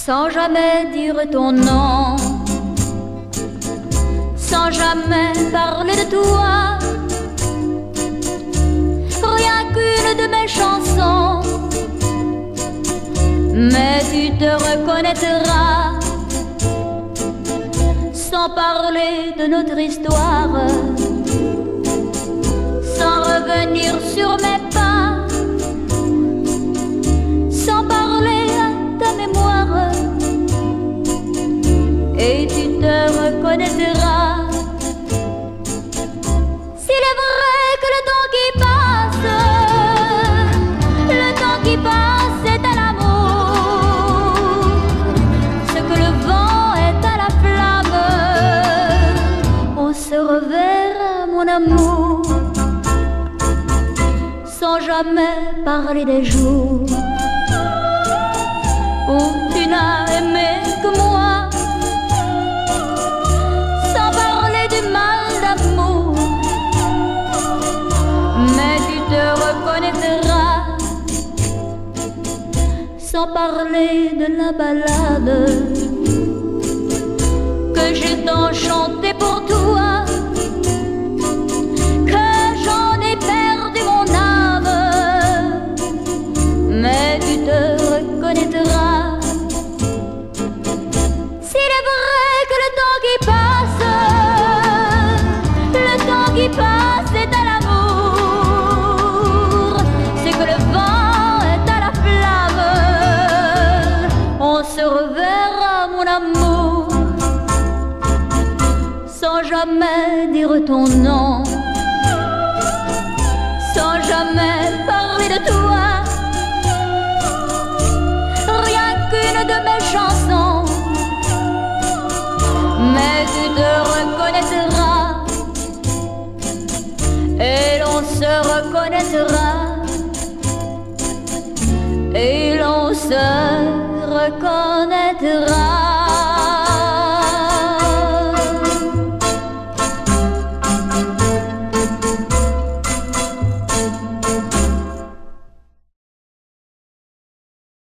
sans jamais dire ton nom, sans jamais parler de toi, rien qu'une de mes chansons, mais tu te reconnaîtras, sans parler de notre histoire, sans revenir sur mes pas, sans parler à ta mémoire, et tu te reconnaîtras. S'il est vrai que le temps qui passe, le temps qui passe est à l'amour, ce que le vent est à la flamme, on se reverra mon amour, sans jamais parler des jours où tu n'as aimé que moi, sans parler du mal d'amour, mais tu te reconnaîtras, sans parler de la ballade que j'ai tant chanté pour toi, que j'en ai perdu mon âme, mais tu te reconnaîtras. S'il est vrai que le temps qui passe, le temps qui passe est à l'amour, c'est que le vent est à la flamme, on se reverra mon amour, sans jamais dire ton nom, sans jamais parler de toi, rien qu'une de mes chansons, mais tu te reconnaîtras, et l'on se reconnaîtra.